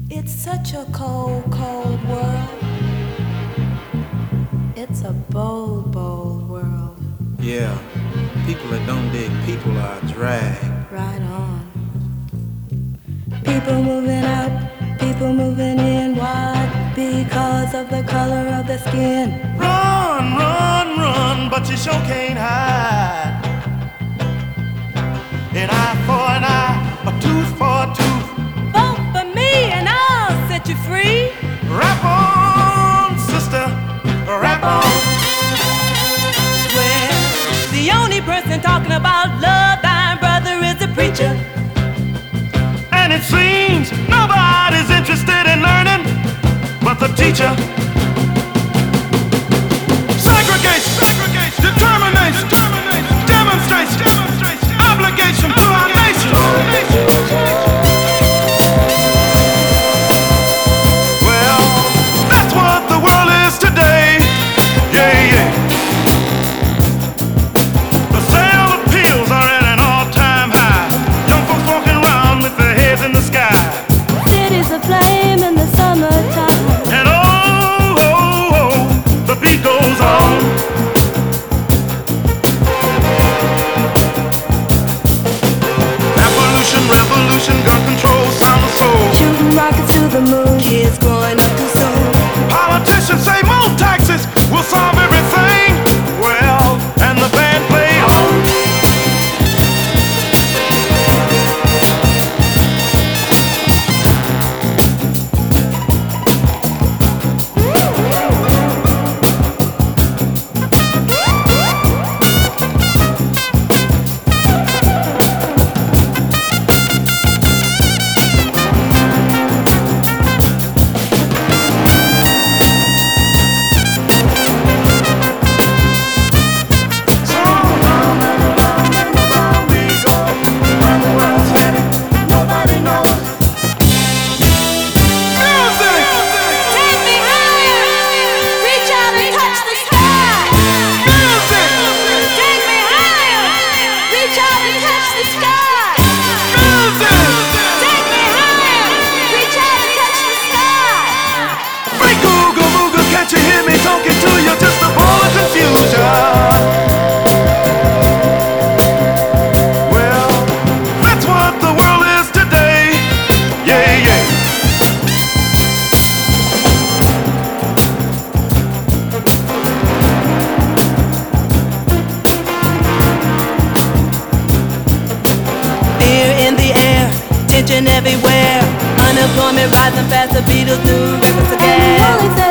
It's such a cold, cold world. It's a bold, bold world. Yeah, people that don't dig people are dragged. Right on. People moving out, people moving in. Why? Because of the color of the skin. Run, run, run, but you sure can't hide. An eye for an eye, a tooth for a tooth. Vote for me and I'll set you free. Rap on, sister, rap on. Well, the only person talking about love, thine brother, is the preacher. And it seems nobody's interested in learning but the teacher. Segregation, segregation, determination, demonstration, obligation to our nation. Well, that's what the world is today. Yeah, yeah. The sale of pills are at an all-time high. Young folks walking around with their heads in the sky. Cities aflame in the summertime. And oh, oh, oh, the beat goes on. Revolution, revolution, gun control, sound of soul. Shooting rockets to the moon. Kids growing up too soon. Politicians say more taxes will solve everything. Well, and the band play on. Everywhere, unemployment rising fast, the Beatles' new records again.